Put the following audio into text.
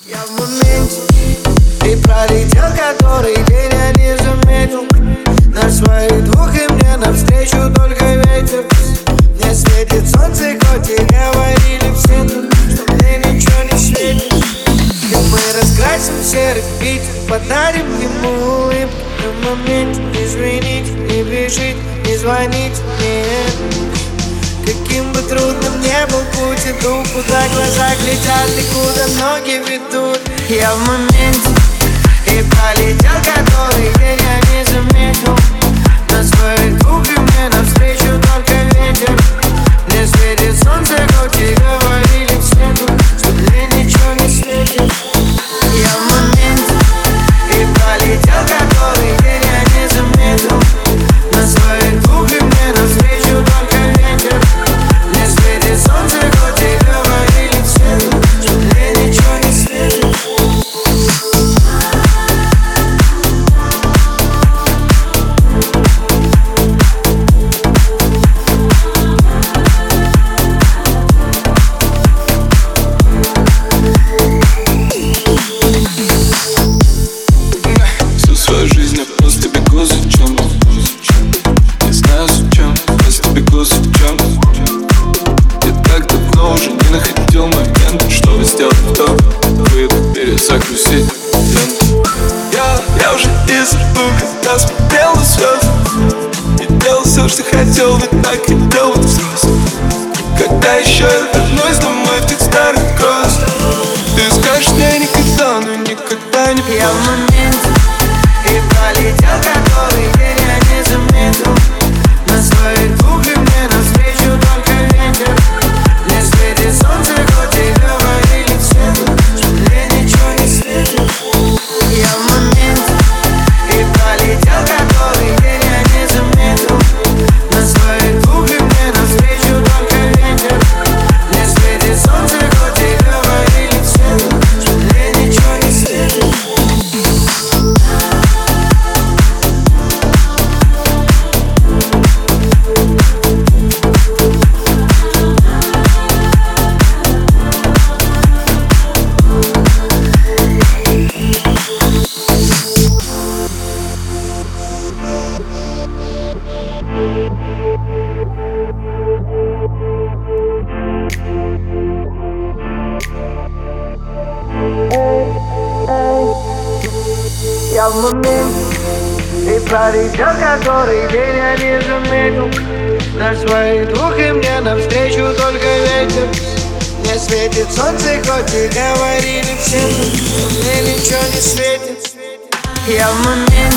Я в моменте, и пролетел который день, я не заметил. На своих двух и мне навстречу только ветер. Мне светит солнце, хоть и говорили все тут, что мне ничего не светит. И мы раскрасим серый Питер, подарим ему улыбку. В моменте извините, не бежите, не звоните мне. Каким бы трудным ни был путь, иду, куда глаза глядят и куда ноги ведут. Я в моменте, и пролетел который день, я не заметил. На своих двух и мне навстречу только ветер. Мне светит солнце, хоть и говорили все тут, что мне ничего не светит. Я в моменте, и пролетел который день, я не заметил. На своих двух и мне навстречу только ветер. Мне светит солнце, хоть и говорили все тут, что мне ничего не светит. Всю свою жизнь я просто бегу за чем-то. Не знаю зачем, просто бегу за чем-то. Я так давно уже не находил момент, чтобы сделать вдох, выдох, перезагрузить ленту. Я уже и забыл, когда смотрел на звезды. И делал все, что хотел, но так и делал взрослым. Когда еще я вернусь домой в тех старых гроздях, ты скажешь мне никогда, но никогда не Я в поздно. моменте, и пролетел который день, я не заметил. На своих двух и мне навстречу только ветер. Мне светит солнце, хоть и говорили все тут, что мне ничего не светит. Я в моменте, и пролетел который день, я не заметил. На своих двух и мне навстречу только ветер. Мне светит солнце, хоть и говорили все тут, что мне ничего не светит. Я в моменте, и пролетел который день, я не заметил. На своих двух и мне навстречу только ветер. Мне светит солнце, хоть и говорили все тут, что мне ничего не светит. Я в моменте,